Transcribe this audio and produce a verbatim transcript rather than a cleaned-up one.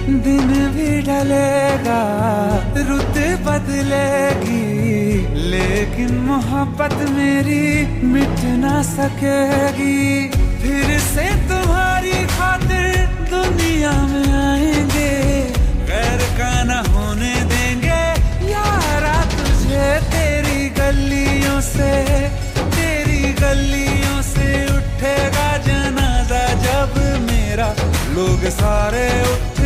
दिन भी ढलेगा, रुत बदलेगी, लेकिन मोहब्बत मेरी मिट ना सकेगी। फिर से तुम्हारी खातिर दुनिया में आएंगे, गैर का न होने देंगे यारा तुझे। तेरी गलियों से, तेरी गलियों से उठेगा जनाजा जब मेरा, लोग सारे उठ